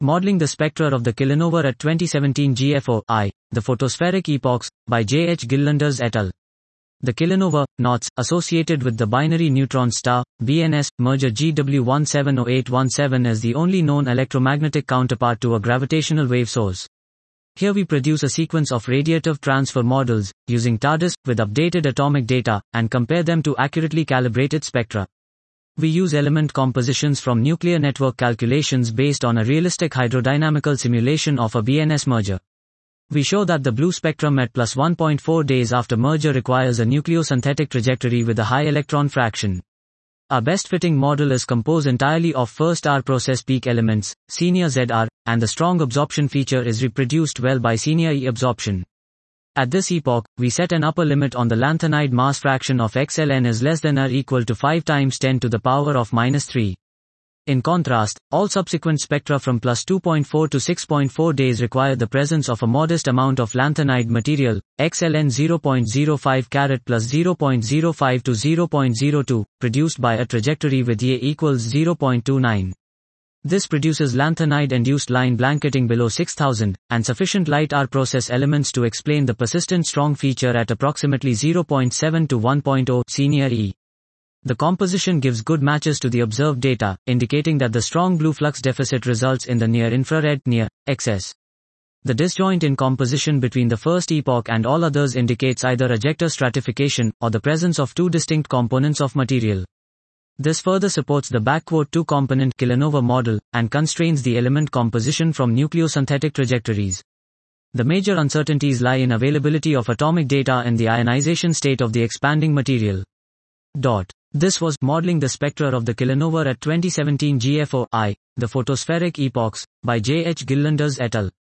Modeling the spectra of the kilonova at 2017 GFO-I, the photospheric epochs, by J. H. Gillanders et al. The kilonova, knots, associated with the binary neutron star, BNS, merger GW170817 is the only known electromagnetic counterpart to a gravitational wave source. Here we produce a sequence of radiative transfer models, using TARDIS, with updated atomic data, and compare them to accurately calibrated spectra. We use element compositions from nuclear network calculations based on a realistic hydrodynamical simulation of a BNS merger. We show that the blue spectrum at plus 1.4 days after merger requires a nucleosynthetic trajectory with a high electron fraction. Our best-fitting model is composed entirely of first R process peak elements, senior ZR, and the strong absorption feature is reproduced well by senior E absorption. At this epoch, we set an upper limit on the lanthanide mass fraction of XLN is less than or equal to 5 times 10 to the power of minus 3. In contrast, all subsequent spectra from plus 2.4 to 6.4 days require the presence of a modest amount of lanthanide material, XLN 0.05 carat plus 0.05 to 0.02, produced by a trajectory with Y equals 0.29. This produces lanthanide-induced line blanketing below 6000, and sufficient light R process elements to explain the persistent strong feature at approximately 0.7 to 1.0 senior E. The composition gives good matches to the observed data, indicating that the strong blue flux deficit results in the near-infrared, near, excess. The disjoint in composition between the first epoch and all others indicates either ejector stratification, or the presence of two distinct components of material. This further supports the two-component kilonova model, and constrains the element composition from nucleosynthetic trajectories. The major uncertainties lie in availability of atomic data and the ionization state of the expanding material. This was Modeling the Spectra of the Kilonova at 2017 GFO-I, the Photospheric Epochs, by J. H. Gillanders et al.